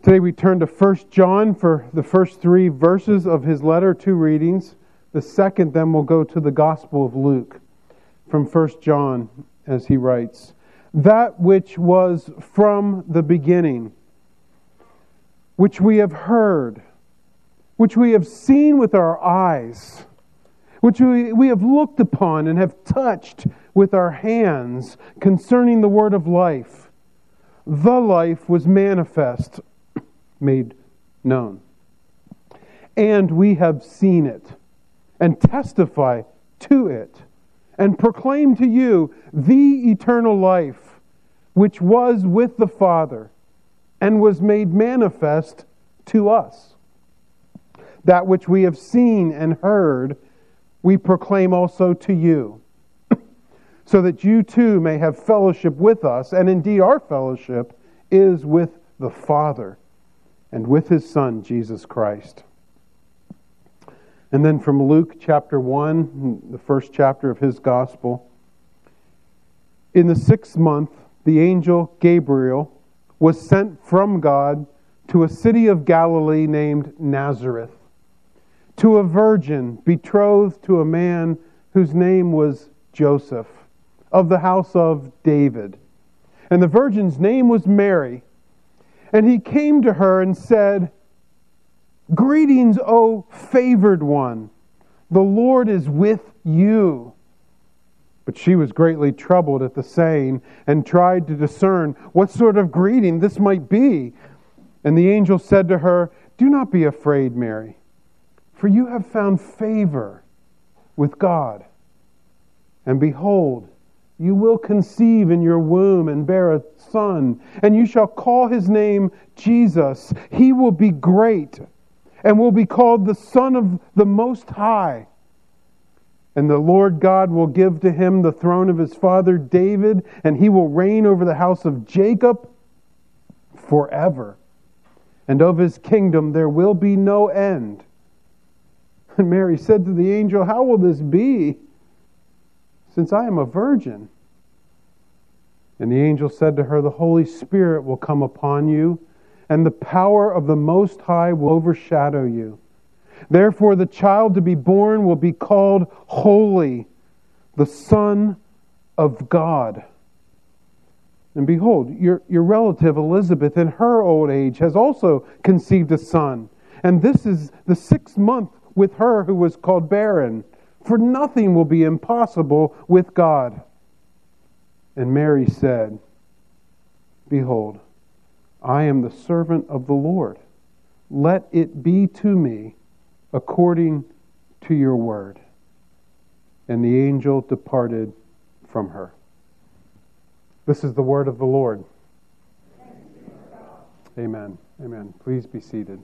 Today we turn to 1 John for the first 3 verses of his letter, 2 readings. The second then will go to the Gospel of Luke from 1 John as he writes, "That which was from the beginning, which we have heard, which we have seen with our eyes, which we have looked upon and have touched with our hands concerning the word of life. The life was manifest," made known. "And we have seen it, and testify to it, and proclaim to you the eternal life, which was with the Father, and was made manifest to us. That which we have seen and heard, we proclaim also to you, so that you too may have fellowship with us, and indeed our fellowship is with the Father and with His Son, Jesus Christ." And then from Luke chapter 1, the first chapter of his Gospel. "In the 6th month, the angel Gabriel was sent from God to a city of Galilee named Nazareth, to a virgin betrothed to a man whose name was Joseph, of the house of David. And the virgin's name was Mary. And he came to her and said, 'Greetings, O favored one, the Lord is with you.' But she was greatly troubled at the saying, and tried to discern what sort of greeting this might be. And the angel said to her, 'Do not be afraid, Mary, for you have found favor with God. And behold, you will conceive in your womb and bear a son, and you shall call his name Jesus. He will be great and will be called the Son of the Most High. And the Lord God will give to him the throne of his father David, and he will reign over the house of Jacob forever. And of his kingdom there will be no end.' And Mary said to the angel, 'How will this be, since I am a virgin?' And the angel said to her, 'The Holy Spirit will come upon you, and the power of the Most High will overshadow you. Therefore the child to be born will be called Holy, the Son of God. And behold, your relative Elizabeth in her old age has also conceived a son. And this is the 6th month with her who was called barren. For nothing will be impossible with God.' And Mary said, 'Behold, I am the servant of the Lord. Let it be to me according to your word.' And the angel departed from her." This is the word of the Lord. Amen. Amen. Please be seated.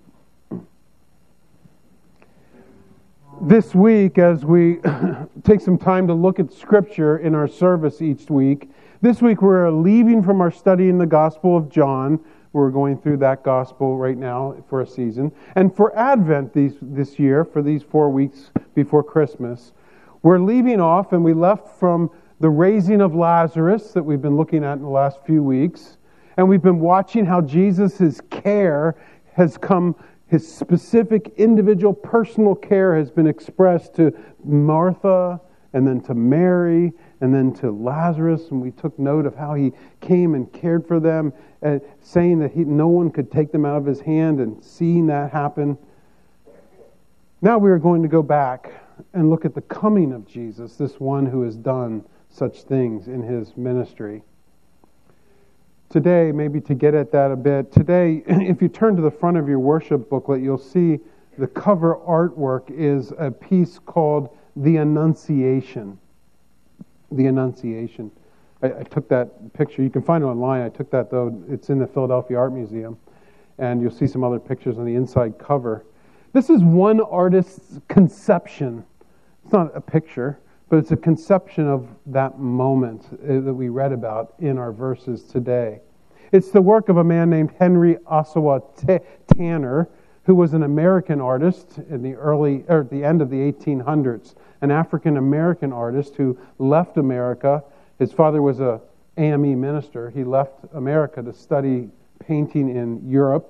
This week, as we take some time to look at Scripture in our service each week, this week we're leaving from our study in the Gospel of John. We're going through that Gospel right now for a season. And for Advent this year, for these 4 weeks before Christmas, we're leaving off, and we left from the raising of Lazarus that we've been looking at in the last few weeks. And we've been watching how Jesus' care has come. His specific individual personal care has been expressed to Martha, and then to Mary, and then to Lazarus. And we took note of how he came and cared for them, saying that no one could take them out of his hand, and seeing that happen. Now we are going to go back and look at the coming of Jesus, this one who has done such things in his ministry. Today, maybe to get at that a bit, today, if you turn to the front of your worship booklet, you'll see the cover artwork is a piece called The Annunciation. The Annunciation. I took that picture. You can find it online. I took that, though. It's in the Philadelphia Art Museum. And you'll see some other pictures on the inside cover. This is one artist's conception. It's not a picture, but it's a conception of that moment that we read about in our verses today. It's the work of a man named Henry Ossawa Tanner, who was an American artist in at the end of the 1800s, an African-American artist who left America. His father was a AME minister. He left America to study painting in Europe, in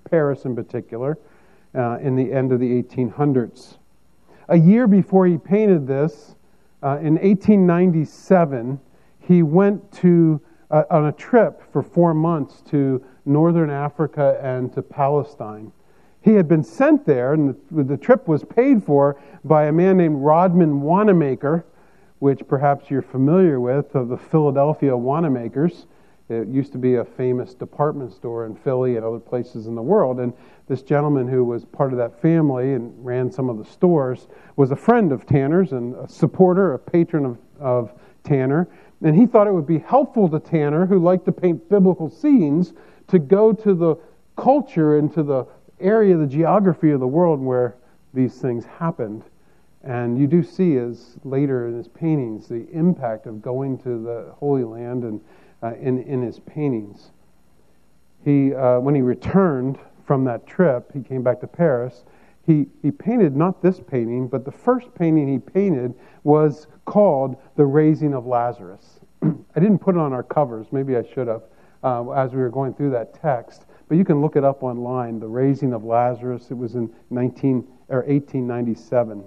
Paris in particular, in the end of the 1800s. A year before he painted this, in 1897, he went on a trip for 4 months to northern Africa and to Palestine. He had been sent there, and the trip was paid for by a man named Rodman Wanamaker, which perhaps you're familiar with, of the Philadelphia Wanamakers. It used to be a famous department store in Philly and other places in the world. And this gentleman who was part of that family and ran some of the stores was a friend of Tanner's and a supporter, a patron of Tanner. And he thought it would be helpful to Tanner, who liked to paint biblical scenes, to go to the culture and to the area, the geography of the world where these things happened. And you do see, as later in his paintings, the impact of going to the Holy Land and in his paintings. When he returned from that trip, he came back to Paris. He painted not this painting, but the first painting he painted was called The Raising of Lazarus. I didn't put it on our covers. Maybe I should have as we were going through that text. But you can look it up online, The Raising of Lazarus. It was in 1897.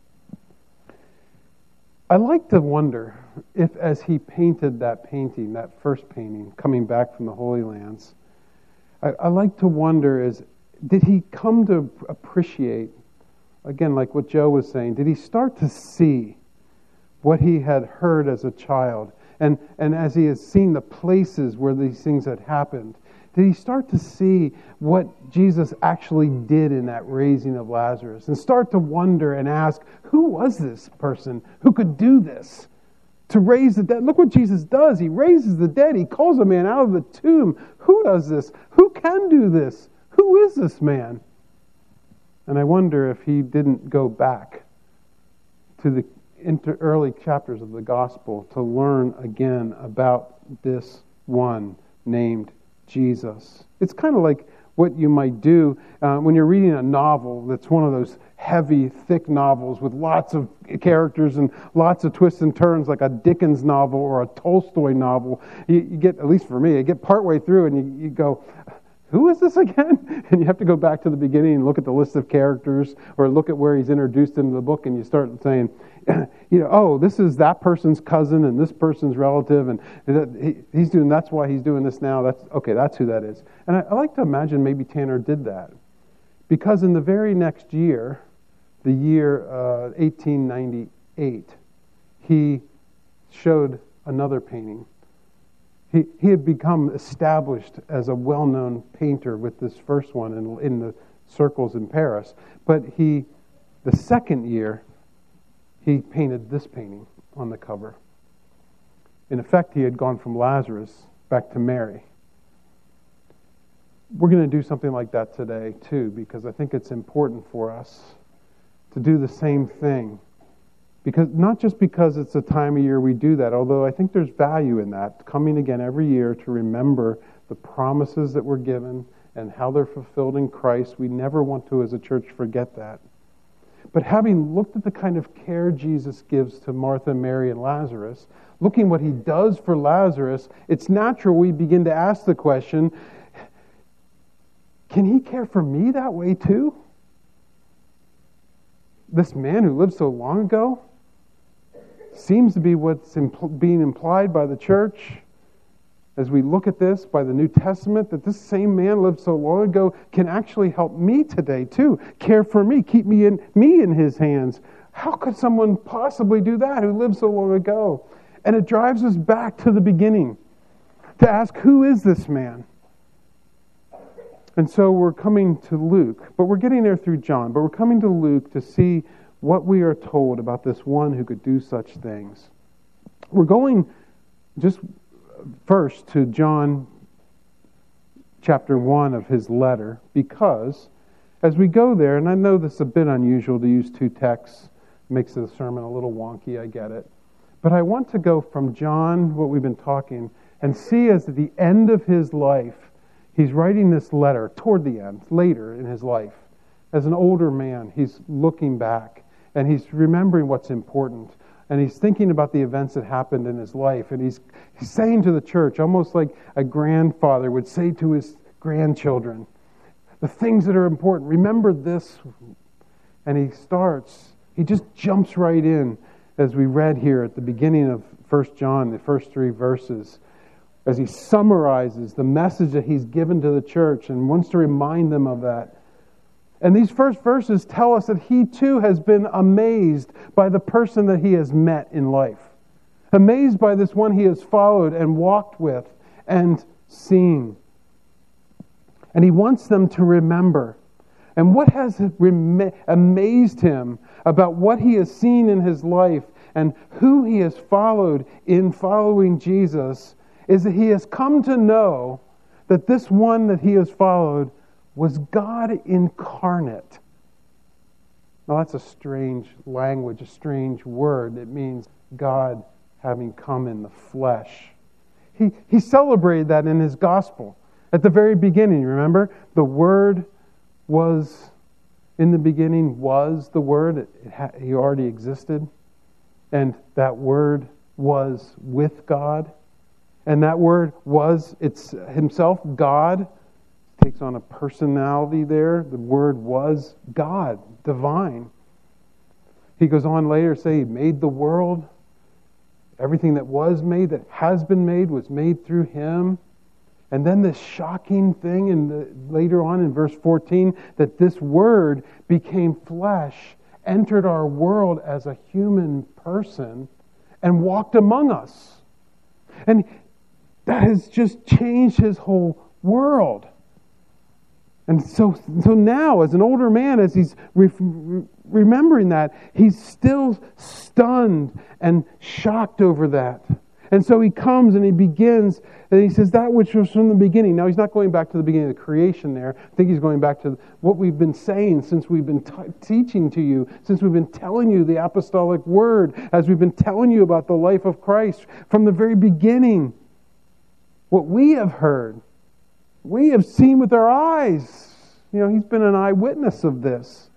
I like to wonder if, as he painted that painting, that first painting, coming back from the Holy Lands, I like to wonder, did he come to appreciate, again, like what Joe was saying, did he start to see what he had heard as a child? And as he has seen the places where these things had happened, did he start to see what Jesus actually did in that raising of Lazarus? And start to wonder and ask, who was this person who could do this? To raise the dead. Look what Jesus does. He raises the dead. He calls a man out of the tomb. Who does this? Who can do this? Who is this man? And I wonder if he didn't go back to the early chapters of the gospel to learn again about this one named Jesus. It's kind of like what you might do when you're reading a novel that's one of those heavy, thick novels with lots of characters and lots of twists and turns, like a Dickens novel or a Tolstoy novel. You get, at least for me, you get partway through and you go, who is this again? And you have to go back to the beginning and look at the list of characters or look at where he's introduced into the book, and you start saying, oh, this is that person's cousin and this person's relative, and he's doing, that's why he's doing this now. That's who that is. And I like to imagine maybe Tanner did that, because in the very next year, the year 1898, he showed another painting. He had become established as a well-known painter with this first one in the circles in Paris. But the second year, he painted this painting on the cover. In effect, he had gone from Lazarus back to Mary. We're going to do something like that today, too, because I think it's important for us to do the same thing. Because not just because it's a time of year we do that, although I think there's value in that, coming again every year to remember the promises that were given and how they're fulfilled in Christ. We never want to, as a church, forget that. But having looked at the kind of care Jesus gives to Martha, Mary, and Lazarus, looking what he does for Lazarus, it's natural we begin to ask the question, can he care for me that way too? This man who lived so long ago seems to be what's being implied by the church as we look at this by the New Testament, that this same man lived so long ago can actually help me today too, care for me, keep me in his hands. How could someone possibly do that who lived so long ago? And it drives us back to the beginning to ask, who is this man? And so we're coming to Luke, but we're getting there through John, but we're coming to Luke to see what we are told about this one who could do such things. We're going just first to John chapter 1 of his letter, because as we go there, and I know this is a bit unusual to use two texts, makes the sermon a little wonky, I get it, but I want to go from John, what we've been talking, and see as at the end of his life, he's writing this letter toward the end, later in his life. As an older man, he's looking back, and he's remembering what's important. And he's thinking about the events that happened in his life. And he's saying to the church, almost like a grandfather would say to his grandchildren, the things that are important. Remember this. And he just jumps right in, as we read here at the beginning of 1 John, the first 3 verses, as he summarizes the message that he's given to the church and wants to remind them of that. And these first verses tell us that he too has been amazed by the person that he has met in life. Amazed by this one he has followed and walked with and seen. And he wants them to remember. And what has amazed him about what he has seen in his life and who he has followed in following Jesus is that he has come to know that this one that he has followed was God incarnate. Now that's a strange language, a strange word. It means God having come in the flesh. He celebrated that in his gospel. At the very beginning, remember? The Word was, in the beginning was the Word. He already existed. And that Word was with God. And that Word was himself, God. Takes on a personality there. The Word was God, divine. He goes on later to say he made the world. Everything that was made, that has been made, was made through him. And then this shocking thing later on in verse 14, that this Word became flesh, entered our world as a human person, and walked among us. And that has just changed his whole world. And so now, as an older man, as he's remembering that, he's still stunned and shocked over that. And so he comes and he begins, and he says, that which was from the beginning. Now, he's not going back to the beginning of the creation there. I think he's going back to what we've been saying since we've been teaching to you, since we've been telling you the apostolic word, as we've been telling you about the life of Christ from the very beginning. What we have heard, we have seen with our eyes. You know, he's been an eyewitness of this.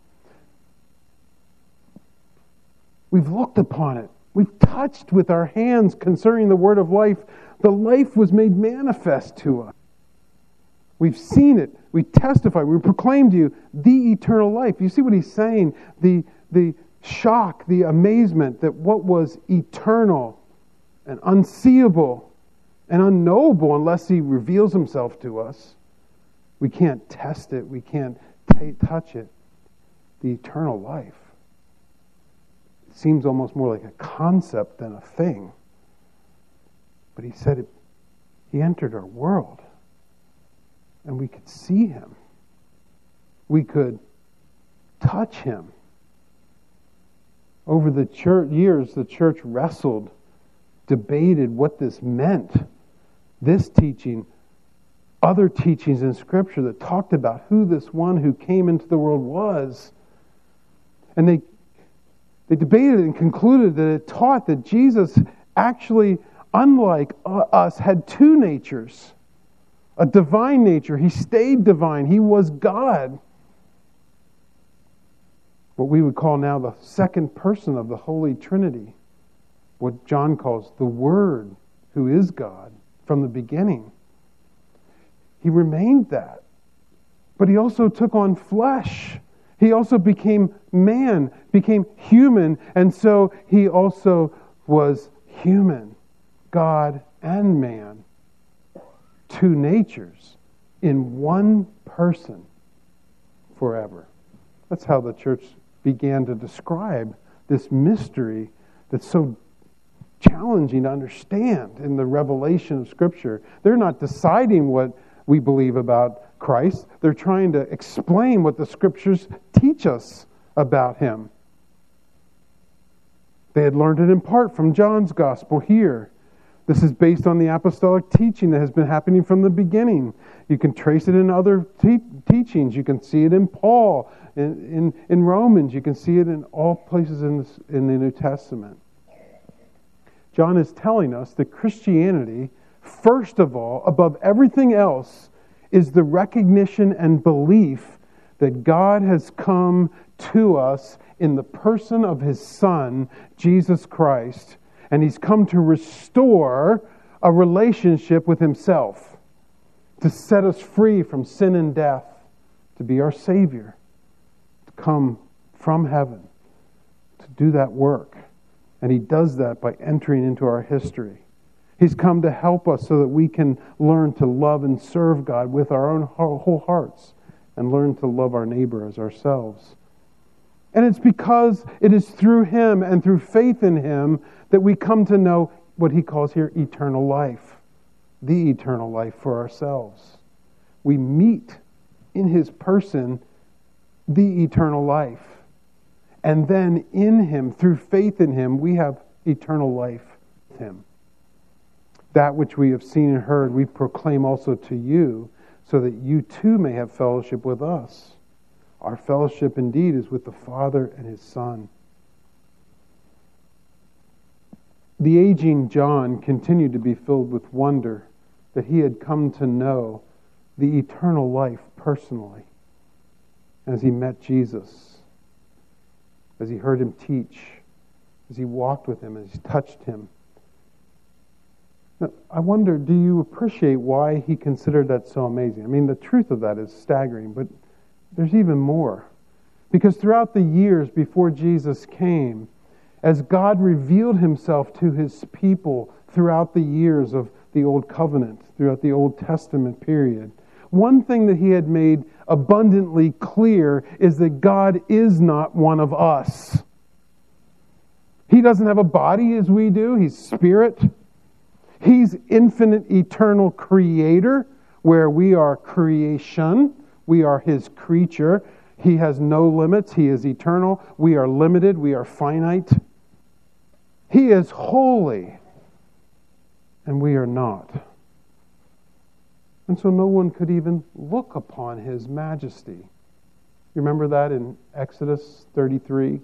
We've looked upon it. We've touched with our hands concerning the word of life. The life was made manifest to us. We've seen it. We testify. We proclaim to you the eternal life. You see what he's saying? The shock, the amazement that what was eternal and unseeable and unknowable unless he reveals himself to us. We can't test it. We can't touch it. The eternal life. It seems almost more like a concept than a thing. But he said he entered our world. And we could see him. We could touch him. Over the years, the church wrestled, debated what this meant. This teaching, other teachings in Scripture that talked about who this one who came into the world was. And they debated and concluded that it taught that Jesus actually, unlike us, had two natures. A divine nature. He stayed divine. He was God. What we would call now the second person of the Holy Trinity. What John calls the Word, who is God from the beginning. He remained that. But he also took on flesh. He also became man, became human, and so he also was human, God and man. Two natures in one person forever. That's how the church began to describe this mystery that's so challenging to understand in the revelation of Scripture. They're not deciding what we believe about Christ. They're trying to explain what the Scriptures teach us about Him. They had learned it in part from John's Gospel here. This is based on the apostolic teaching that has been happening from the beginning. You can trace it in other teachings. You can see it in Paul, in Romans. You can see it in all places in the New Testament. John is telling us that Christianity, first of all, above everything else, is the recognition and belief that God has come to us in the person of His Son, Jesus Christ, and He's come to restore a relationship with Himself, to set us free from sin and death, to be our Savior, to come from heaven, to do that work. And He does that by entering into our history. He's come to help us so that we can learn to love and serve God with our own whole hearts and learn to love our neighbor as ourselves. And it's because it is through Him and through faith in Him that we come to know what He calls here eternal life, the eternal life for ourselves. We meet in His person the eternal life. And then in Him, through faith in Him, we have eternal life with Him. That which we have seen and heard, we proclaim also to you, so that you too may have fellowship with us. Our fellowship indeed is with the Father and His Son. The aging John continued to be filled with wonder that he had come to know the eternal life personally as he met Jesus, as he heard Him teach, as he walked with Him, as he touched Him. Now, I wonder, do you appreciate why he considered that so amazing? I mean, the truth of that is staggering, but there's even more. Because throughout the years before Jesus came, as God revealed Himself to His people throughout the years of the Old Covenant, throughout the Old Testament period, one thing that He had made abundantly clear is that God is not one of us. He doesn't have a body as we do. He's spirit. He's infinite, eternal creator, where we are creation. We are His creature. He has no limits. He is eternal. We are limited. We are finite. He is holy, and we are not. And so no one could even look upon His majesty. You remember that in Exodus 33?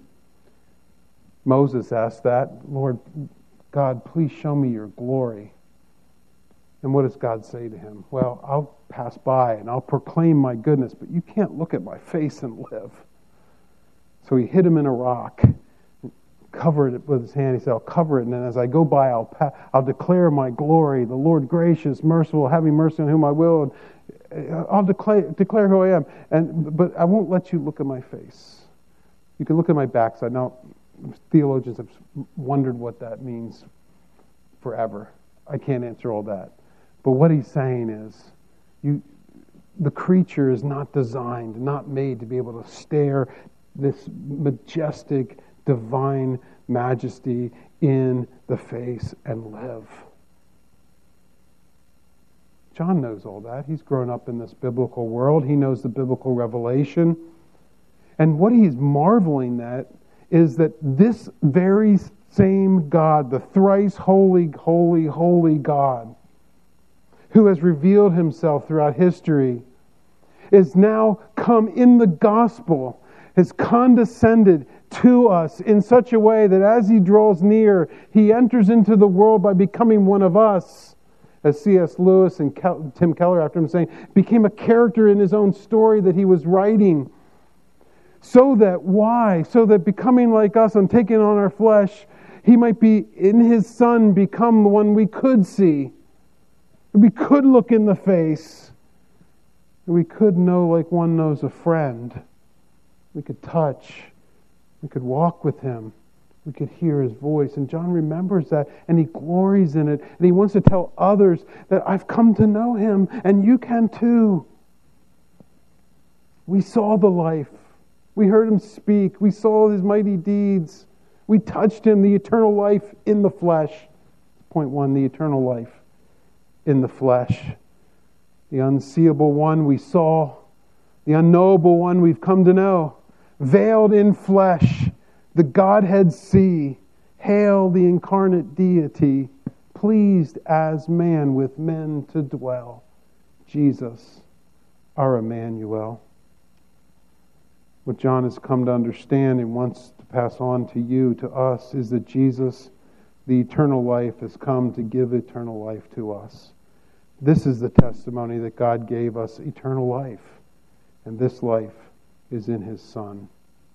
Moses asked that, Lord God, please show me your glory. And what does God say to him? Well, I'll pass by and I'll proclaim my goodness, but you can't look at my face and live. So he hid him in a rock, covered it with his hand. He said, I'll cover it, and then as I go by, I'll declare my glory, the Lord gracious, merciful, having mercy on whom I will. And I'll declare who I am. But I won't let you look at my face. You can look at my backside. Now, theologians have wondered what that means forever. I can't answer all that. But what he's saying is, the creature is not designed, not made to be able to stare this majestic, divine majesty in the face and live. John knows all that. He's grown up in this biblical world. He knows the biblical revelation. And what he's marveling at is that this very same God, the thrice holy, holy, holy God, who has revealed Himself throughout history, is now come in the gospel, has condescended to us in such a way that as He draws near, He enters into the world by becoming one of us. As C.S. Lewis and Tim Keller, after him saying, became a character in his own story that he was writing. So that becoming like us and taking on our flesh, He might be in His Son become the one we could see. We could look in the face. We could know like one knows a friend. We could touch. We could walk with Him. We could hear His voice. And John remembers that, and he glories in it. And he wants to tell others that I've come to know Him, and you can too. We saw the life. We heard Him speak. We saw His mighty deeds. We touched Him, the eternal life in the flesh. Point one, the eternal life in the flesh. The unseeable one we saw. The unknowable one we've come to know. Veiled in flesh. The Godhead see. Hail the incarnate deity. Pleased as man with men to dwell. Jesus, our Emmanuel. What John has come to understand and wants to pass on to you, to us, is that Jesus, the eternal life, has come to give eternal life to us. This is the testimony that God gave us eternal life. And this life is in His Son.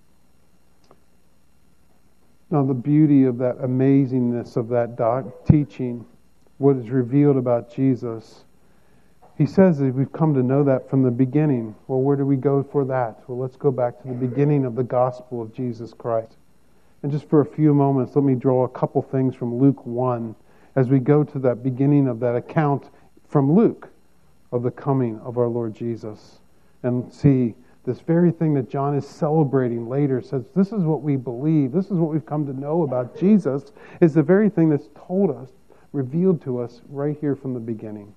Now, the beauty of that amazingness of that teaching, what is revealed about Jesus, He says that we've come to know that from the beginning. Well, where do we go for that? Well, let's go back to the beginning of the gospel of Jesus Christ. And just for a few moments, let me draw a couple things from Luke 1 as we go to that beginning of that account from Luke of the coming of our Lord Jesus. And see this very thing that John is celebrating later, says this is what we believe, this is what we've come to know about Jesus, is the very thing that's told us, revealed to us right here from the beginning.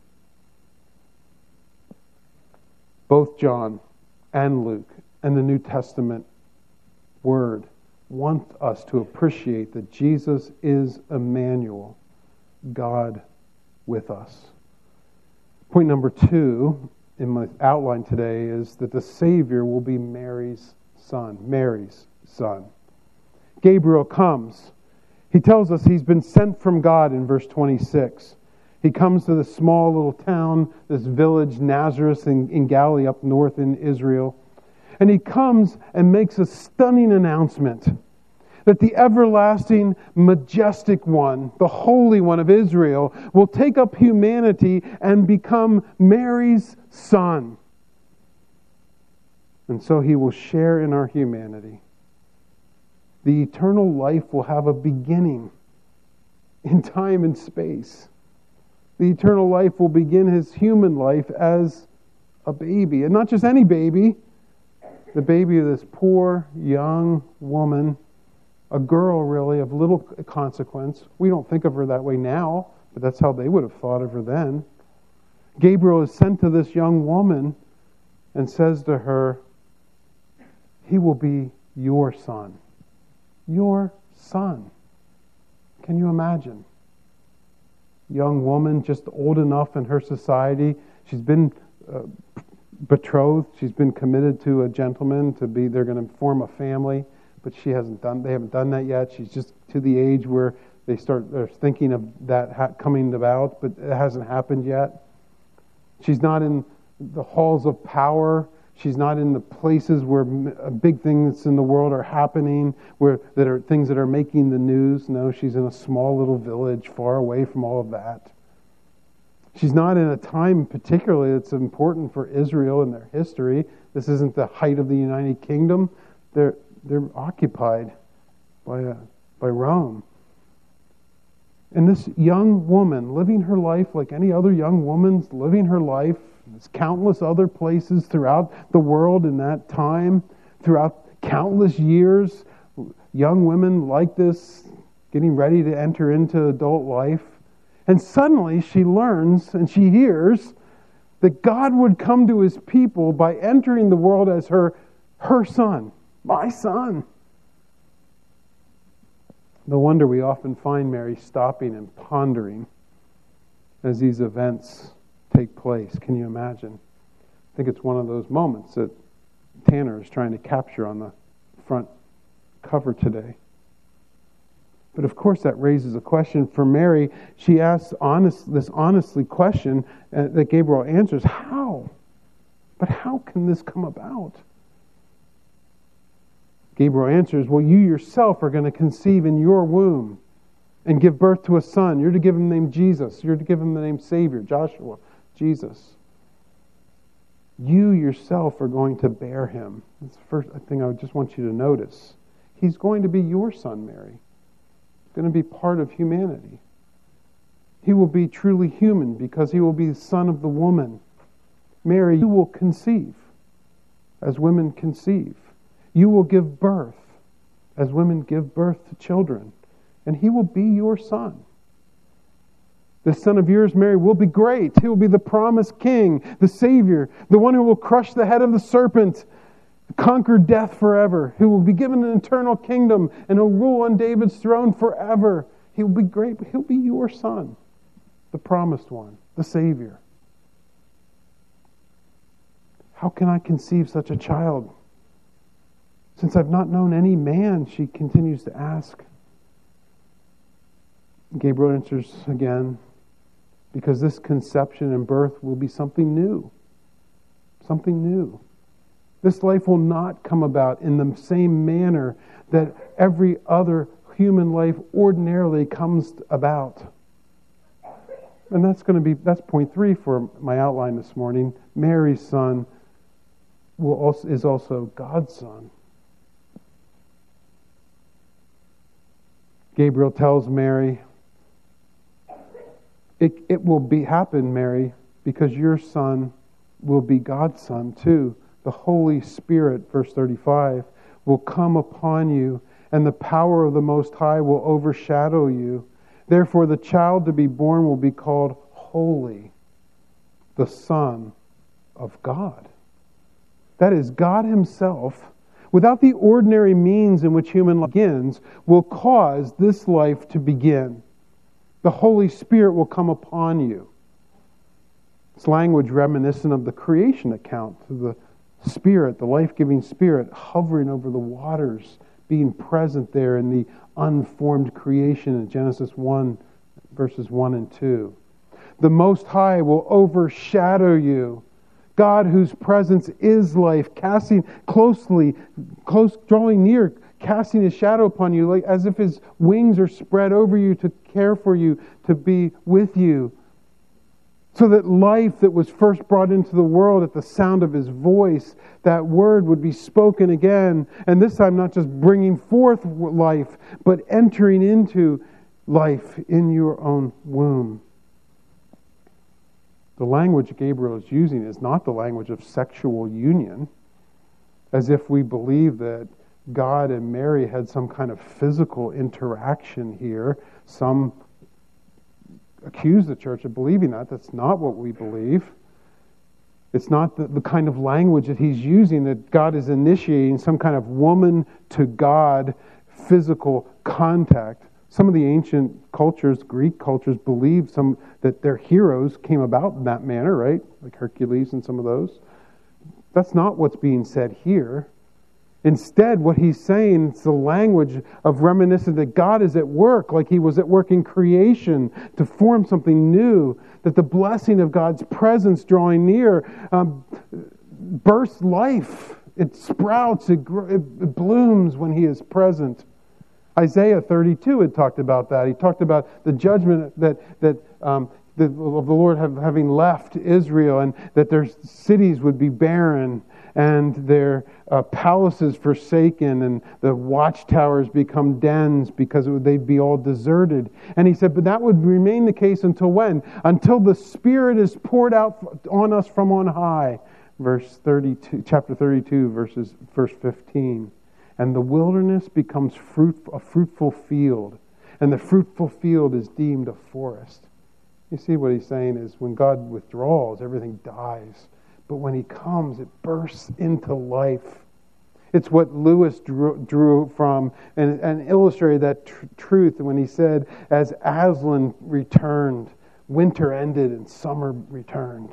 Both John and Luke and the New Testament word want us to appreciate that Jesus is Emmanuel, God with us. Point number 2 in my outline today is that the Savior will be Mary's son. Mary's son. Gabriel comes. He tells us he's been sent from God in verse 26. He comes to this small little town, this village, Nazareth in Galilee up north in Israel. And he comes and makes a stunning announcement that the everlasting, majestic one, the Holy One of Israel, will take up humanity and become Mary's son. And so he will share in our humanity. The eternal life will have a beginning in time and space. The eternal life will begin his human life as a baby. And not just any baby, the baby of this poor, young woman, a girl really of little consequence. We don't think of her that way now, but that's how they would have thought of her then. Gabriel is sent to this young woman and says to her, he will be your son. Your son. Can you imagine? Young woman, just old enough in her society. She's been betrothed. She's been committed to a gentleman they're going to form a family, but they haven't done that yet. She's just to the age where they're thinking of that coming about, but it hasn't happened yet. She's not in the halls of power. She's not in the places where big things in the world are happening, that are things that are making the news. No, she's in a small little village far away from all of that. She's not in a time particularly that's important for Israel in their history. This isn't the height of the United Kingdom. They're occupied by Rome. And this young woman living her life like any other young woman's living her life. There's countless other places throughout the world in that time, throughout countless years, young women like this getting ready to enter into adult life. And suddenly she learns and she hears that God would come to his people by entering the world as her son, my son. No wonder we often find Mary stopping and pondering as these events take place. Can you imagine? I think it's one of those moments that Tanner is trying to capture on the front cover today. But of course that raises a question for Mary. She asks this honestly question that Gabriel answers. How? But how can this come about? Gabriel answers, well, you yourself are going to conceive in your womb and give birth to a son. You're to give him the name Jesus. You're to give him the name Savior, Joshua, Jesus. You yourself are going to bear him. That's the first thing I just want you to notice. He's going to be your son, Mary. He's going to be part of humanity. He will be truly human because he will be the son of the woman. Mary, you will conceive as women conceive. You will give birth as women give birth to children. And he will be your son. This son of yours, Mary, will be great. He will be the promised king, the Savior, the one who will crush the head of the serpent, conquer death forever, who will be given an eternal kingdom and will rule on David's throne forever. He will be great, but he'll be your son, the promised one, the Savior. How can I conceive such a child? Since I've not known any man, she continues to ask. Gabriel answers again, because this conception and birth will be something new. Something new. This life will not come about in the same manner that every other human life ordinarily comes about. And that's point 3 for my outline this morning. Mary's son is also God's son. Gabriel tells Mary, it will happen, Mary, because your son will be God's son too. The Holy Spirit, verse 35, will come upon you, and the power of the Most High will overshadow you. Therefore, the child to be born will be called Holy, the Son of God. That is, God Himself, without the ordinary means in which human life begins, will cause this life to begin. The Holy Spirit will come upon you. It's language reminiscent of the creation account, the Spirit, the life-giving Spirit, hovering over the waters, being present there in the unformed creation in Genesis 1, verses 1 and 2. The Most High will overshadow you. God, whose presence is life, drawing near, casting His shadow upon you, like as if His wings are spread over you to care for you, to be with you. So that life that was first brought into the world at the sound of His voice, that word would be spoken again. And this time not just bringing forth life, but entering into life in your own womb. The language Gabriel is using is not the language of sexual union, as if we believe that God and Mary had some kind of physical interaction here. Some accuse the church of believing that. That's not what we believe. It's not the kind of language that he's using, that God is initiating some kind of woman to God physical contact. Some of the ancient cultures, Greek cultures, believed that their heroes came about in that manner, right? Like Hercules and some of those. That's not what's being said here. Instead, what he's saying is the language of reminiscence that God is at work, like He was at work in creation to form something new, that the blessing of God's presence drawing near bursts life. It sprouts, it blooms when He is present. Isaiah 32 had talked about that. He talked about the judgment that of the Lord having left Israel, and that their cities would be barren, and their palaces forsaken, and the watchtowers become dens because they'd be all deserted. And He said, but that would remain the case until when? Until the Spirit is poured out on us from on high. Chapter 32, verse 15. And the wilderness becomes a fruitful field, and the fruitful field is deemed a forest. You see what he's saying is when God withdraws, everything dies. But when He comes, it bursts into life. It's what Lewis drew from and illustrated that truth when he said, as Aslan returned, winter ended and summer returned.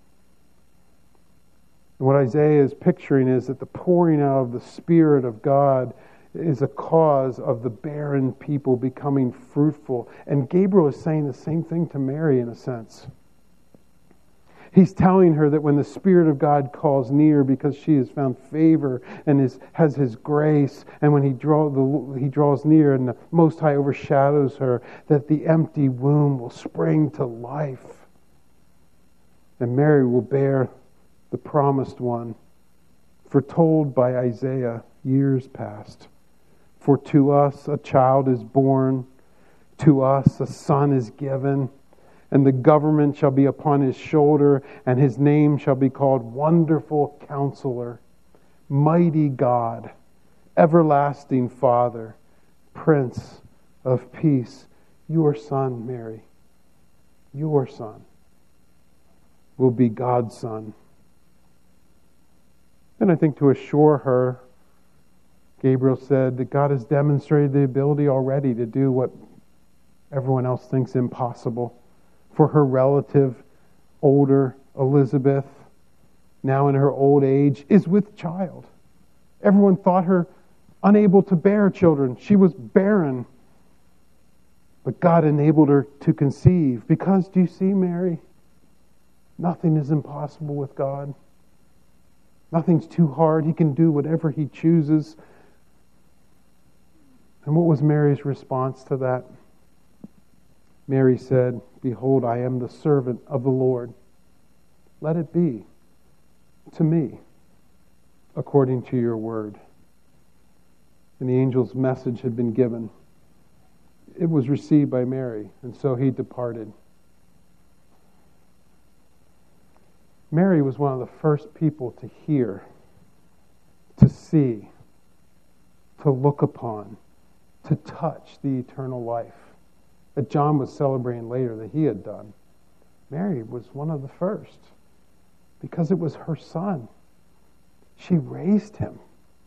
And what Isaiah is picturing is that the pouring out of the Spirit of God is a cause of the barren people becoming fruitful. And Gabriel is saying the same thing to Mary in a sense. He's telling her that when the Spirit of God calls near, because she has found favor and has His grace, and when He draws near and the Most High overshadows her, that the empty womb will spring to life. And Mary will bear the promised one, foretold by Isaiah years past. For to us a child is born, to us a son is given, and the government shall be upon His shoulder, and His name shall be called Wonderful Counselor, Mighty God, Everlasting Father, Prince of Peace. Your son, Mary, your son, will be God's son. And I think to assure her, Gabriel said that God has demonstrated the ability already to do what everyone else thinks impossible. For her relative, older Elizabeth, now in her old age, is with child. Everyone thought her unable to bear children. She was barren. But God enabled her to conceive. Because, do you see, Mary? Nothing is impossible with God. Nothing's too hard. He can do whatever He chooses. And what was Mary's response to that? Mary said, "Behold, I am the servant of the Lord. Let it be to me according to your word." And the angel's message had been given. It was received by Mary, and so he departed. Mary was one of the first people to hear, to see, to look upon, to touch the eternal life that John was celebrating later that he had done. Mary was one of the first because it was her son. She raised him.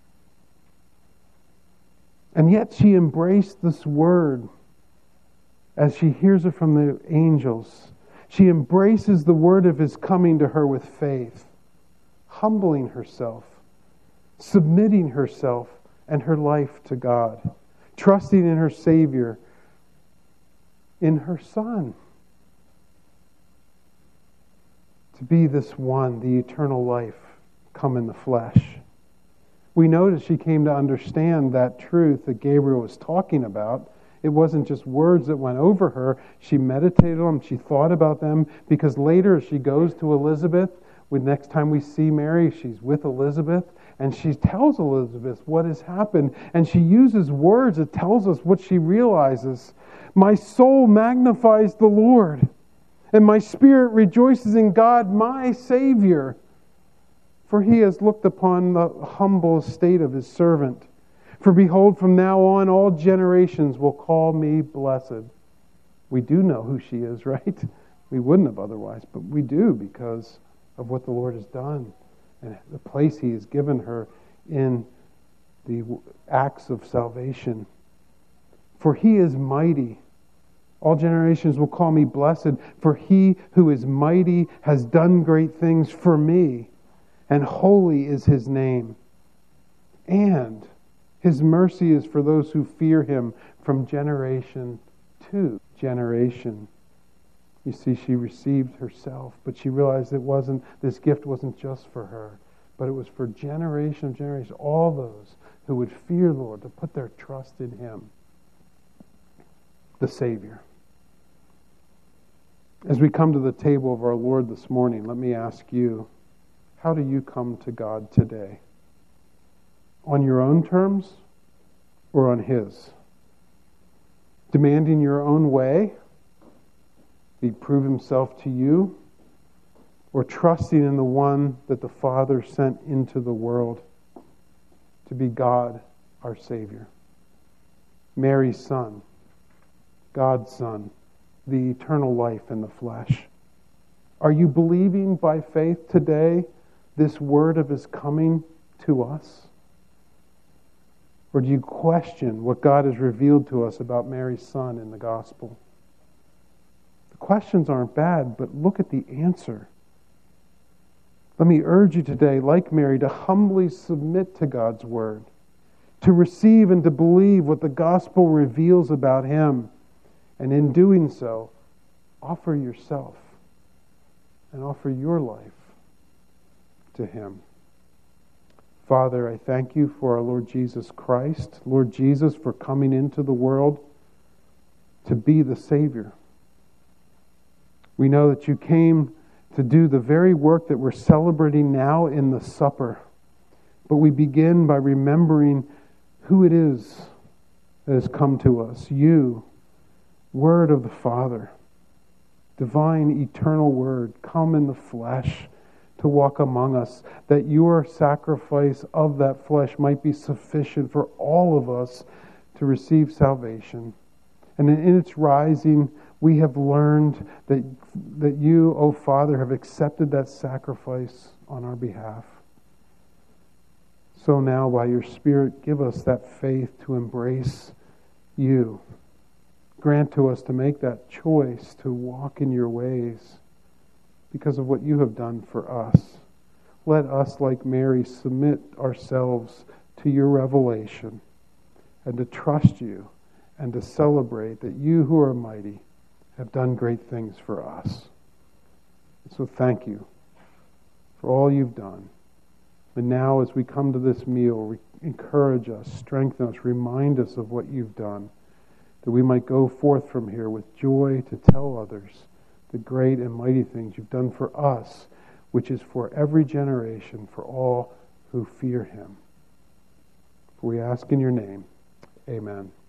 And yet she embraced this word as she hears it from the angels. She embraces the word of his coming to her with faith, humbling herself, submitting herself and her life to God, trusting in her Savior, in her Son, to be this one, the eternal life, come in the flesh. We notice she came to understand that truth that Gabriel was talking about. It wasn't just words that went over her. She meditated on them. She thought about them, because later as she goes to Elizabeth, next time we see Mary, she's with Elizabeth, and she tells Elizabeth what has happened. And she uses words that tells us what she realizes. "My soul magnifies the Lord, and my spirit rejoices in God, my Savior. For he has looked upon the humble estate of his servant. For behold, from now on all generations will call me blessed." We do know who she is, right? We wouldn't have otherwise, but we do because of what the Lord has done and the place he has given her in the acts of salvation. For he is mighty. All generations will call me blessed, for he who is mighty has done great things for me, and holy is his name. And his mercy is for those who fear him from generation to generation. You see, she received herself, but she realized this gift wasn't just for her, but it was for generation of generations, all those who would fear the Lord, to put their trust in him, the Savior. As we come to the table of our Lord this morning, let me ask you, how do you come to God today? On your own terms or on his? Demanding your own way, he prove himself to you, or trusting in the one that the Father sent into the world to be God, our Savior, Mary's Son, God's Son, the eternal life in the flesh? Are you believing by faith today this word of his coming to us? Or do you question what God has revealed to us about Mary's son in the gospel? The questions aren't bad, but look at the answer. Let me urge you today, like Mary, to humbly submit to God's word, to receive and to believe what the gospel reveals about him, and in doing so, offer yourself and offer your life to him. Father, I thank you for our Lord Jesus Christ. Lord Jesus, for coming into the world to be the Savior. We know that you came to do the very work that we're celebrating now in the supper. But we begin by remembering who it is that has come to us. You, Word of the Father, divine, eternal Word, come in the flesh to walk among us, that your sacrifice of that flesh might be sufficient for all of us to receive salvation. And in its rising, we have learned that you, O Father, have accepted that sacrifice on our behalf. So now, by your Spirit, give us that faith to embrace you. Grant to us to make that choice to walk in your ways because of what you have done for us. Let us, like Mary, submit ourselves to your revelation and to trust you and to celebrate that you who are mighty have done great things for us. So thank you for all you've done. And now as we come to this meal, encourage us, strengthen us, remind us of what you've done. that we might go forth from here with joy to tell others the great and mighty things you've done for us, which is for every generation, for all who fear him. For we ask in your name. Amen.